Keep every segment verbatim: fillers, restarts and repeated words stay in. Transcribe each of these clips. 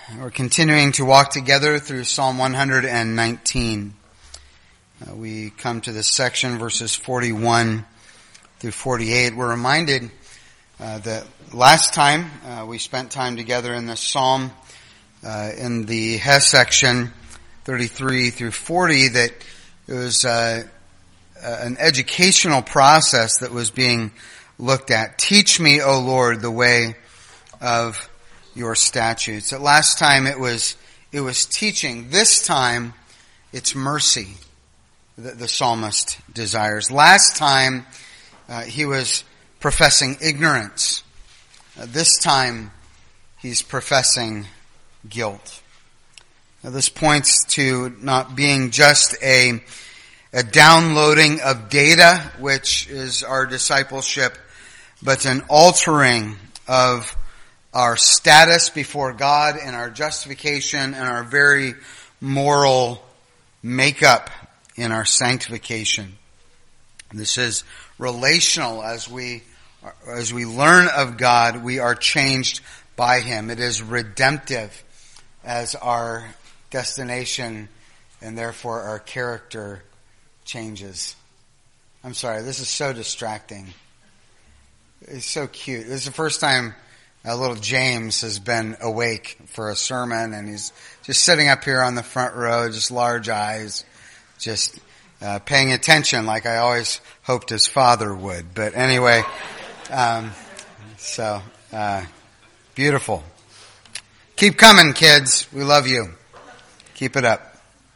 We're continuing to walk together through Psalm one hundred nineteen. Uh, we come to this section, verses forty-one through forty-eight. We're reminded uh, that last time uh, we spent time together in this psalm, uh, in the Heh section, thirty-three through forty, that it was uh, an educational process that was being looked at. Teach me, O Lord, the way of your statutes. At last time it was it was teaching. This time it's mercy that the psalmist desires. Last time uh, he was professing ignorance. Uh, this time he's professing guilt. Now, this points to not being just a a downloading of data, which is our discipleship, but an altering of our status before God and our justification and our very moral makeup in our sanctification. This is relational. As we as we learn of God, we are changed by Him. It is redemptive as our destination and therefore our character changes. I'm sorry, this is so distracting. It's so cute. This is the first time Uh, little James has been awake for a sermon, and he's just sitting up here on the front row, just large eyes, just uh, paying attention like I always hoped his father would. But anyway, um, so uh, beautiful. Keep coming, kids. We love you. Keep it up.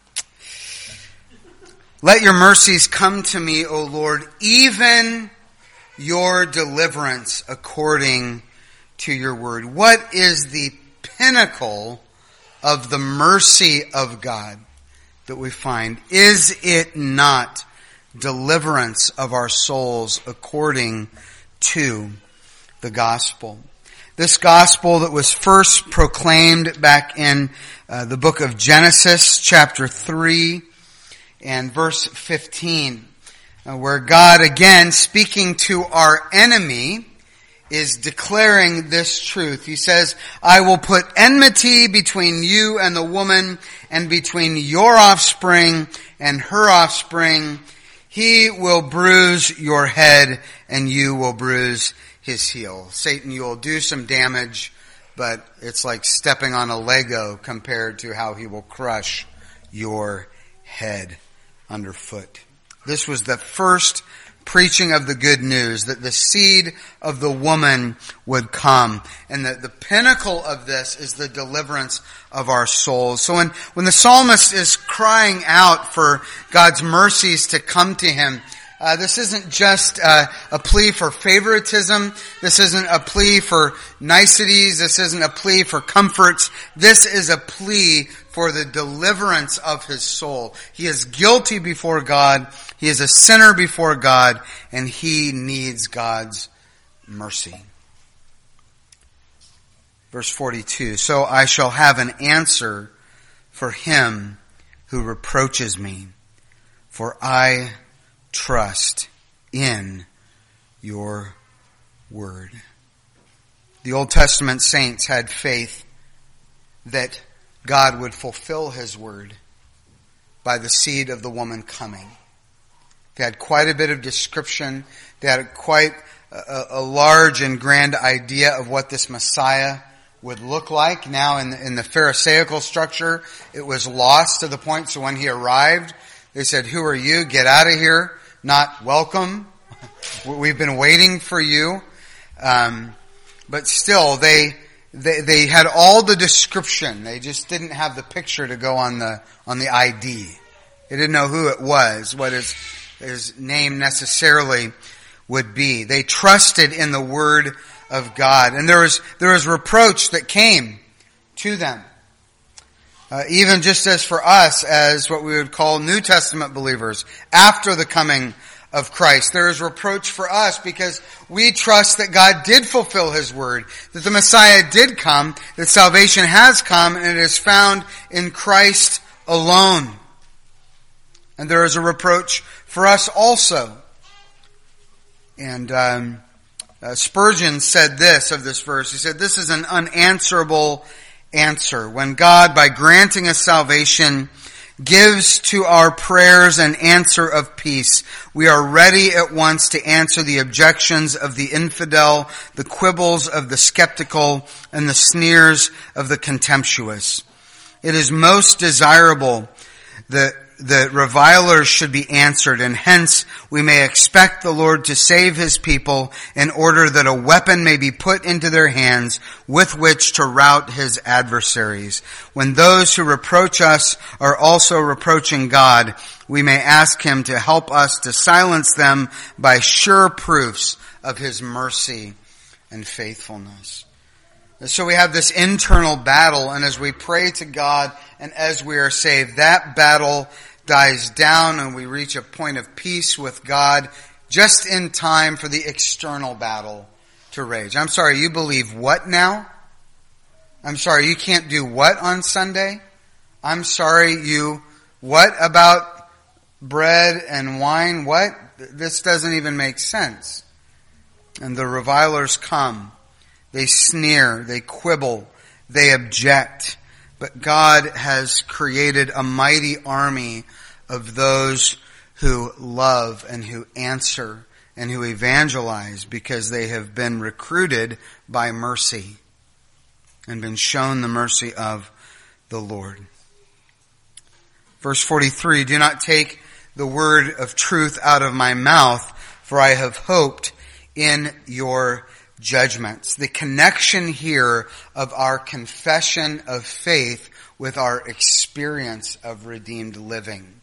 Let your mercies come to me, O Lord, even your deliverance according to your word. What is the pinnacle of the mercy of God that we find? Is it not deliverance of our souls according to the gospel? This gospel that was first proclaimed back in uh, the book of Genesis, chapter three and verse fifteen, uh, where God, again, speaking to our enemy, is declaring this truth. He says, I will put enmity between you and the woman, and between your offspring and her offspring. He will bruise your head, and you will bruise his heel. Satan, you will do some damage, but it's like stepping on a Lego compared to how he will crush your head underfoot. This was the first preaching of the good news, that the seed of the woman would come. And that the pinnacle of this is the deliverance of our souls. So when, when the psalmist is crying out for God's mercies to come to him, uh, this isn't just uh, a plea for favoritism. This isn't a plea for niceties. This isn't a plea for comforts. This is a plea for the deliverance of his soul. He is guilty before God. He is a sinner before God, and he needs God's mercy. Verse forty-two, so I shall have an answer for him who reproaches me, for I trust in your word. The Old Testament saints had faith that God would fulfill his word by the seed of the woman coming. They had quite a bit of description. They had quite a, a large and grand idea of what this Messiah would look like. Now in the, in the Pharisaical structure, it was lost to the point, so when he arrived, they said, who are you? Get out of here. Not welcome. We've been waiting for you. Um, but still, they, they they had all the description. They just didn't have the picture to go on the on the I D. They didn't know who it was, what his his name necessarily would be. They trusted in the word of God, and there was there was reproach that came to them. Uh, even just as for us, as what we would call New Testament believers, after the coming of Christ, there is reproach for us because we trust that God did fulfill his word, that the Messiah did come, that salvation has come, and it is found in Christ alone. And there is a reproach for us also. And um, uh, Spurgeon said this of this verse. He said, this is an unanswerable answer. When God, by granting us salvation, gives to our prayers an answer of peace, we are ready at once to answer the objections of the infidel, the quibbles of the skeptical, and the sneers of the contemptuous. It is most desirable that the revilers should be answered, and hence we may expect the Lord to save his people in order that a weapon may be put into their hands with which to rout his adversaries. When those who reproach us are also reproaching God, we may ask him to help us to silence them by sure proofs of his mercy and faithfulness. So we have this internal battle, and as we pray to God and as we are saved, that battle dies down and we reach a point of peace with God just in time for the external battle to rage. I'm sorry, you believe what now? I'm sorry, you can't do what on Sunday? I'm sorry, you, what about bread and wine? What? This doesn't even make sense. And the revilers come. They sneer, they quibble, they object. But God has created a mighty army of those who love and who answer and who evangelize because they have been recruited by mercy and been shown the mercy of the Lord. Verse forty-three, do not take the word of truth out of my mouth, for I have hoped in your judgments. The connection here of our confession of faith with our experience of redeemed living.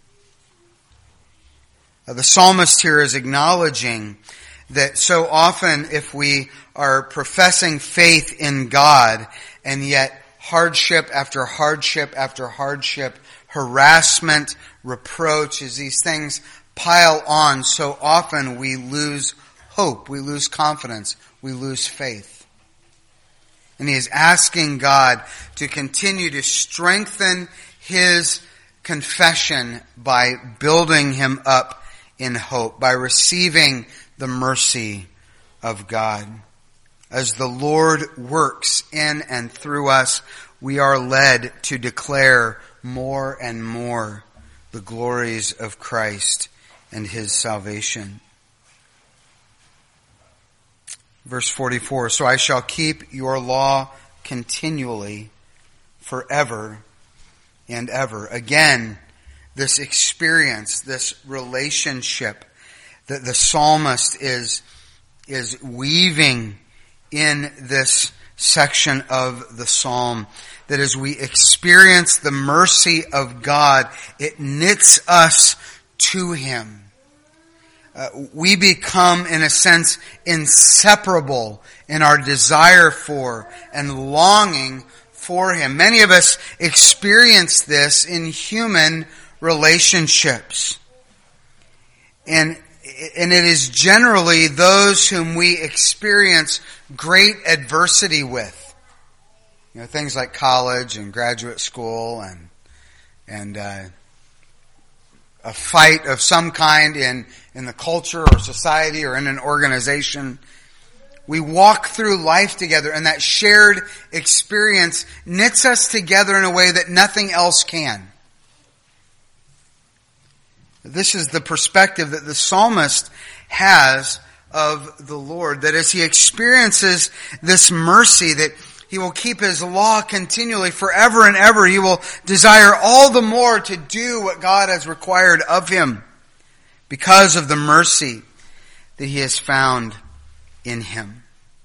Uh, the psalmist here is acknowledging that so often if we are professing faith in God and yet hardship after hardship after hardship, harassment, reproach, as these things pile on, so often we lose hope, we lose confidence, we lose faith. And he is asking God to continue to strengthen his confession by building him up in hope, by receiving the mercy of God. As the Lord works in and through us, we are led to declare more and more the glories of Christ and his salvation. Verse forty-four, so I shall keep your law continually forever and ever. Again, this experience, this relationship that the psalmist is, is weaving in this section of the psalm, that as we experience the mercy of God, it knits us to him. Uh, we become, in a sense, inseparable in our desire for and longing for him. Many of us experience this in human relationships. And, and it is generally those whom we experience great adversity with. You know, things like college and graduate school and, and, uh, a fight of some kind in, in the culture or society or in an organization. We walk through life together, and that shared experience knits us together in a way that nothing else can. This is the perspective that the psalmist has of the Lord, that as he experiences this mercy, that he will keep his law continually forever and ever. He will desire all the more to do what God has required of him because of the mercy that he has found in him.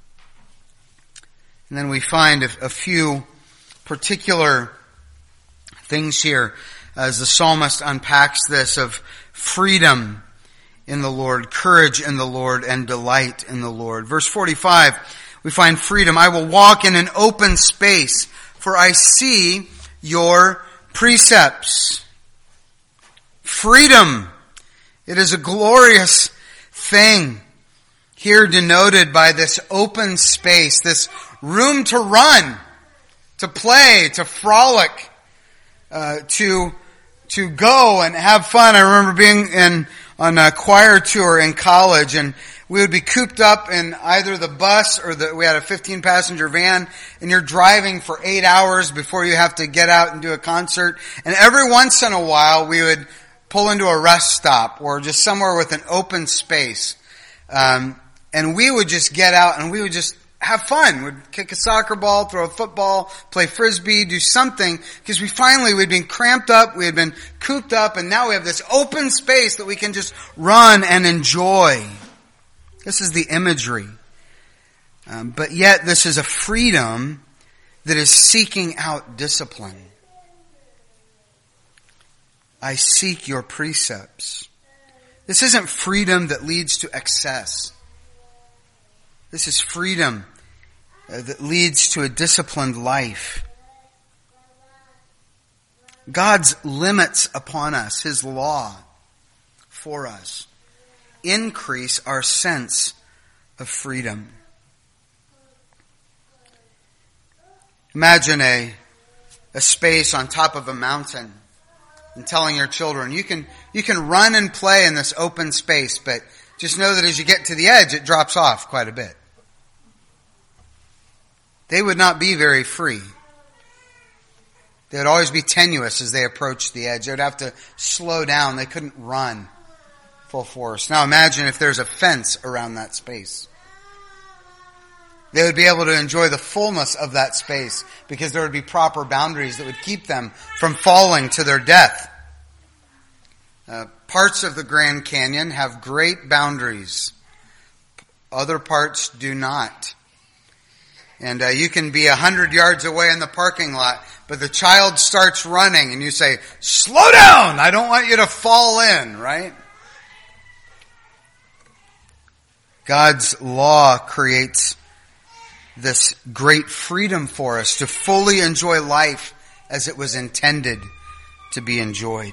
And then we find a, a few particular things here as the psalmist unpacks this of freedom in the Lord, courage in the Lord, and delight in the Lord. Verse forty-five, we find freedom. I will walk in an open space, for I see your precepts. Freedom. It is a glorious thing. Here denoted by this open space, this room to run, to play, to frolic, uh, to, to go and have fun. I remember being in, on a choir tour in college, and we would be cooped up in either the bus or the, we had a fifteen passenger van, and you're driving for eight hours before you have to get out and do a concert. And every once in a while we would pull into a rest stop or just somewhere with an open space. Um, and we would just get out and we would just have fun. We'd kick a soccer ball, throw a football, play frisbee, do something, because we finally, we'd been cramped up, we had been cooped up, and now we have this open space that we can just run and enjoy. This is the imagery. Um, but yet this is a freedom that is seeking out discipline. I seek your precepts. This isn't freedom that leads to excess. This is freedom uh, that leads to a disciplined life. God's limits upon us, His law for us, increase our sense of freedom. Imagine a, a space on top of a mountain and telling your children, you can, you can run and play in this open space, but just know that as you get to the edge, it drops off quite a bit. They would not be very free. They would always be tenuous as they approached the edge. They would have to slow down. They couldn't run full force. Now imagine if there's a fence around that space. They would be able to enjoy the fullness of that space because there would be proper boundaries that would keep them from falling to their death. Uh, parts of the Grand Canyon have great boundaries. Other parts do not. And uh, you can be a hundred yards away in the parking lot, but the child starts running and you say, slow down! I don't want you to fall in, right? God's law creates this great freedom for us to fully enjoy life as it was intended to be enjoyed.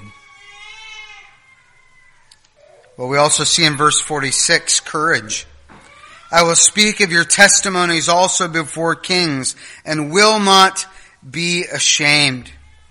Well, we also see in verse forty-six, courage. I will speak of your testimonies also before kings and will not be ashamed.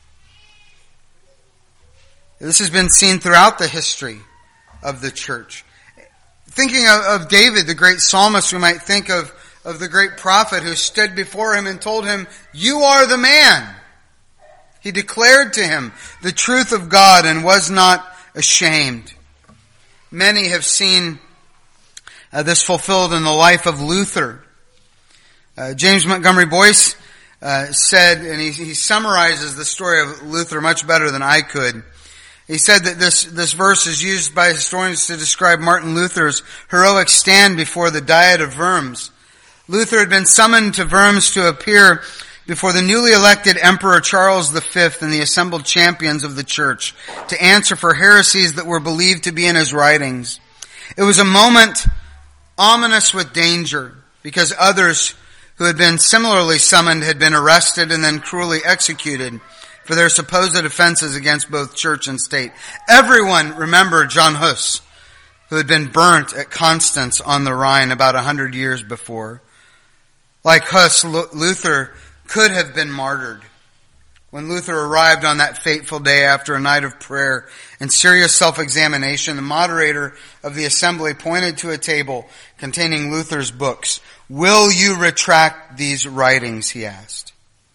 This has been seen throughout the history of the church. Thinking of, of David, the great psalmist, we might think of, of the great prophet who stood before him and told him, you are the man. He declared to him the truth of God and was not ashamed. Many have seen uh, this fulfilled in the life of Luther. Uh, James Montgomery Boyce uh, said, and he, he summarizes the story of Luther much better than I could. He said that this, this verse is used by historians to describe Martin Luther's heroic stand before the Diet of Worms. Luther had been summoned to Worms to appear before the newly elected Emperor Charles the Fifth and the assembled champions of the church to answer for heresies that were believed to be in his writings. It was a moment ominous with danger because others who had been similarly summoned had been arrested and then cruelly executed for their supposed offenses against both church and state. Everyone remembered John Hus, who had been burnt at Constance on the Rhine about a hundred years before. Like Hus, Luther could have been martyred. When Luther arrived on that fateful day after a night of prayer and serious self-examination, the moderator of the assembly pointed to a table containing Luther's books. Will you retract these writings, he asked.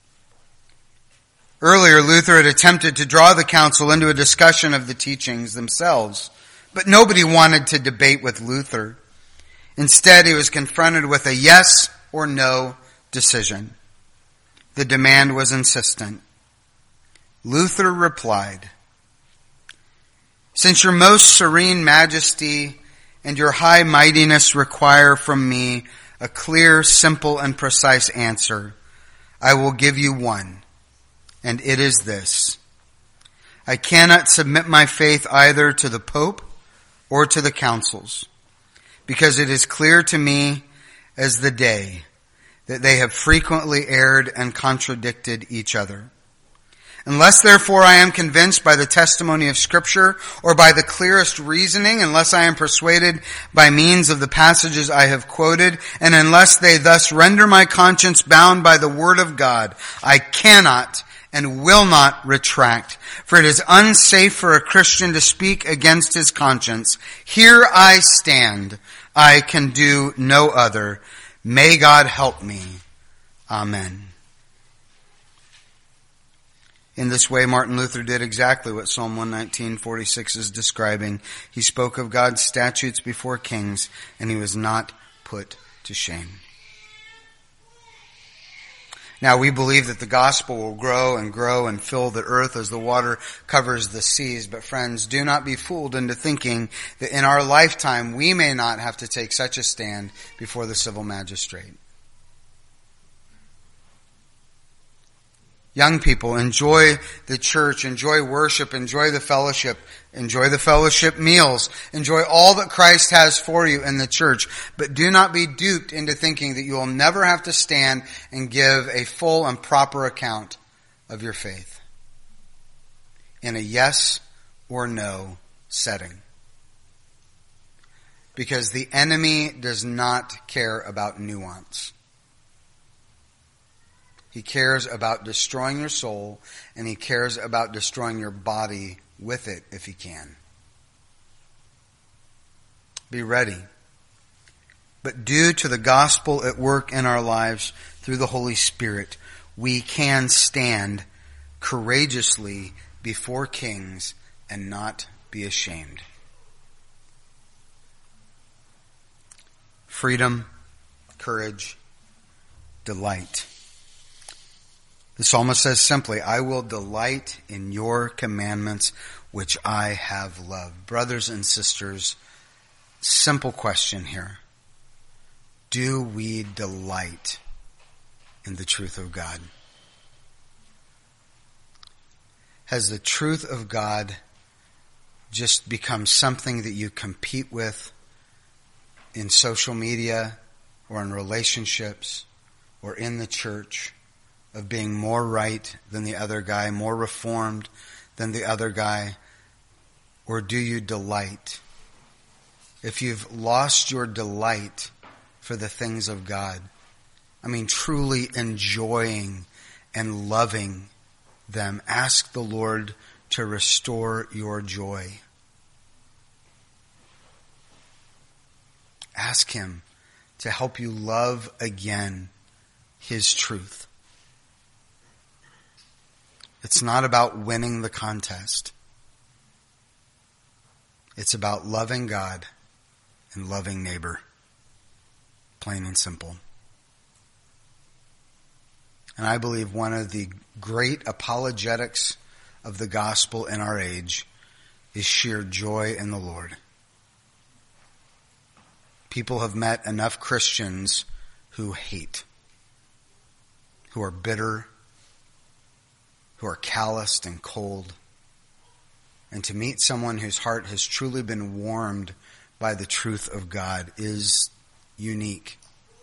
Earlier, Luther had attempted to draw the council into a discussion of the teachings themselves, but nobody wanted to debate with Luther. Instead, he was confronted with a yes or no decision. The demand was insistent. Luther replied, since your most serene majesty and your high mightiness require from me a clear, simple, and precise answer, I will give you one, and it is this. I cannot submit my faith either to the Pope or to the councils, because it is clear to me as the day that they have frequently erred and contradicted each other. Unless therefore I am convinced by the testimony of Scripture or by the clearest reasoning, unless I am persuaded by means of the passages I have quoted, and unless they thus render my conscience bound by the Word of God, I cannot and will not retract. For it is unsafe for a Christian to speak against his conscience. Here I stand. I can do no other. May God help me. Amen. In this way, Martin Luther did exactly what Psalm one nineteen forty-six is describing. He spoke of God's statutes before kings, and he was not put to shame. Now, we believe that the gospel will grow and grow and fill the earth as the water covers the seas. But friends, do not be fooled into thinking that in our lifetime we may not have to take such a stand before the civil magistrate. Young people, enjoy the church, enjoy worship, enjoy the fellowship, enjoy the fellowship meals, enjoy all that Christ has for you in the church. But do not be duped into thinking that you will never have to stand and give a full and proper account of your faith in a yes or no setting. Because the enemy does not care about nuance. He cares about destroying your soul, and he cares about destroying your body with it if he can. Be ready. But due to the gospel at work in our lives through the Holy Spirit, we can stand courageously before kings and not be ashamed. Freedom, courage, delight. The psalmist says simply, I will delight in your commandments, which I have loved. Brothers and sisters, simple question here. Do we delight in the truth of God? Has the truth of God just become something that you compete with in social media or in relationships or in the church? Of being more right than the other guy, more reformed than the other guy? Or do you delight? If you've lost your delight for the things of God, I mean truly enjoying and loving them, ask the Lord to restore your joy. Ask him to help you love again his truth. It's not about winning the contest. It's about loving God and loving neighbor. Plain and simple. And I believe one of the great apologetics of the gospel in our age is sheer joy in the Lord. People have met enough Christians who hate, who are bitter, who are calloused and cold. And to meet someone whose heart has truly been warmed by the truth of God is unique.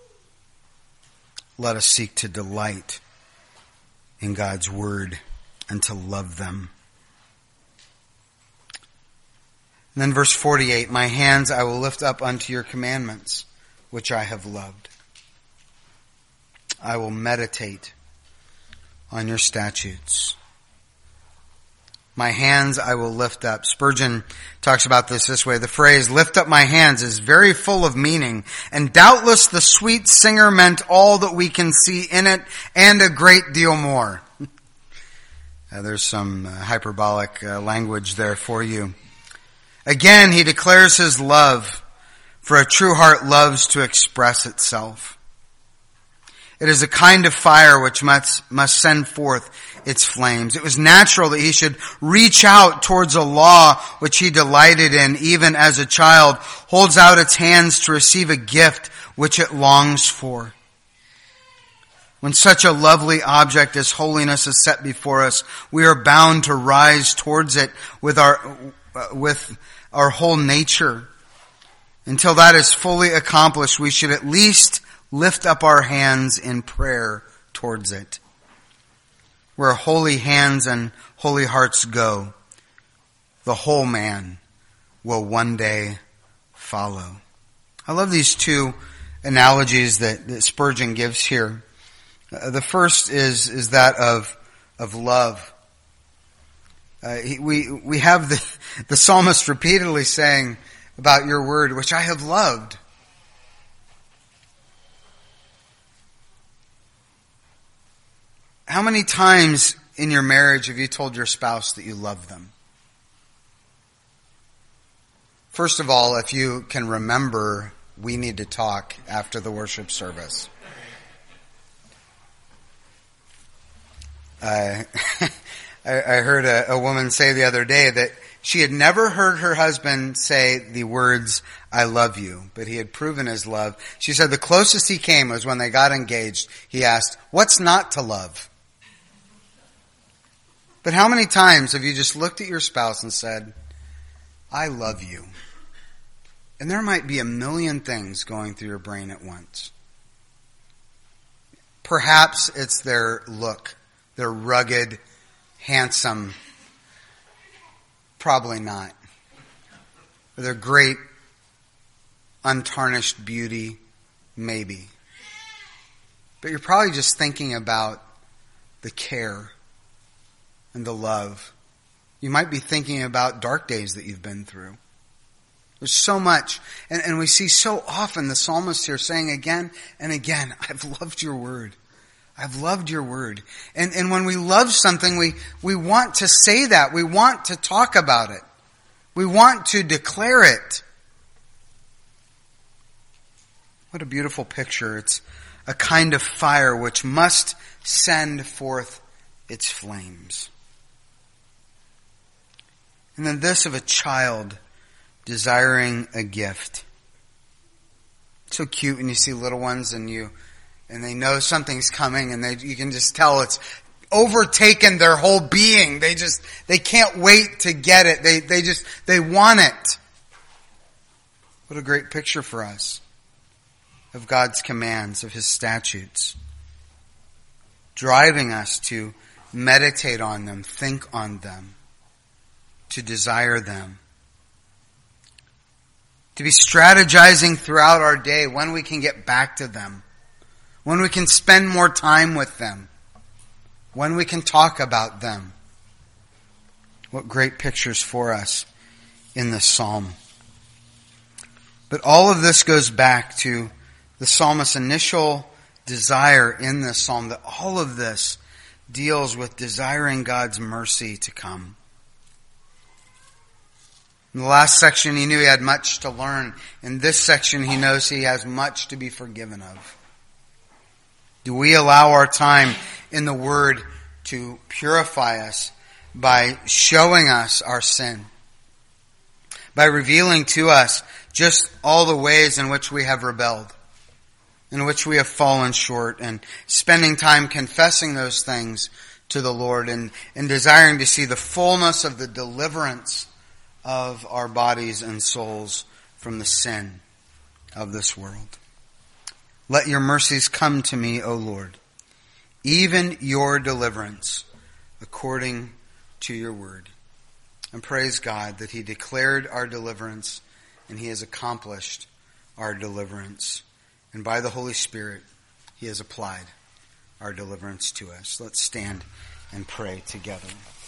Let us seek to delight in God's word and to love them. And then verse forty-eight, my hands I will lift up unto your commandments, which I have loved. I will meditate on your statutes. My hands I will lift up. Spurgeon talks about this this way. The phrase, lift up my hands, is very full of meaning. And doubtless the sweet singer meant all that we can see in it and a great deal more. uh, there's some uh, hyperbolic uh, language there for you. Again, he declares his love, for a true heart loves to express itself. It is a kind of fire which must, must send forth its flames. It was natural that he should reach out towards a law which he delighted in, even as a child holds out its hands to receive a gift which it longs for. When such a lovely object as holiness is set before us, we are bound to rise towards it with our, with our whole nature. Until that is fully accomplished, we should at least lift up our hands in prayer towards it. Where holy hands and holy hearts go, the whole man will one day follow. I love these two analogies that, that Spurgeon gives here. Uh, the first is is that of of love. Uh, he, we we have the the psalmist repeatedly saying about your word, which I have loved. How many times in your marriage have you told your spouse that you love them? First of all, if you can remember, we need to talk after the worship service. Uh, I, I heard a, a woman say the other day that she had never heard her husband say the words, "I love you," but he had proven his love. She said the closest he came was when they got engaged. He asked, "What's not to love?" But how many times have you just looked at your spouse and said, "I love you"? And there might be a million things going through your brain at once. Perhaps it's their look, their rugged, handsome. Probably not. Or their great, untarnished beauty. Maybe. But you're probably just thinking about the care and the love. You might be thinking about dark days that you've been through. There's so much. And, and we see so often the psalmist here saying again and again, "I've loved your word. I've loved your word." And, and when we love something, we, we want to say that. We want to talk about it. We want to declare it. What a beautiful picture. It's a kind of fire which must send forth its flames. And then this of a child desiring a gift. It's so cute when you see little ones and you and they know something's coming and they you can just tell it's overtaken their whole being. They just they can't wait to get it. They they just they want it. What a great picture for us of God's commands, of his statutes, driving us to meditate on them, think on them, to desire them. To be strategizing throughout our day when we can get back to them, when we can spend more time with them, when we can talk about them. What great pictures for us in this psalm. But all of this goes back to the psalmist's initial desire in this psalm, that all of this deals with desiring God's mercy to come. In the last section, he knew he had much to learn. In this section, he knows he has much to be forgiven of. Do we allow our time in the Word to purify us by showing us our sin? By revealing to us just all the ways in which we have rebelled, in which we have fallen short, and spending time confessing those things to the Lord and, and desiring to see the fullness of the deliverance of our bodies and souls from the sin of this world. Let your mercies come to me, O Lord, even your deliverance according to your word. And praise God that he declared our deliverance and he has accomplished our deliverance. And by the Holy Spirit, he has applied our deliverance to us. Let's stand and pray together.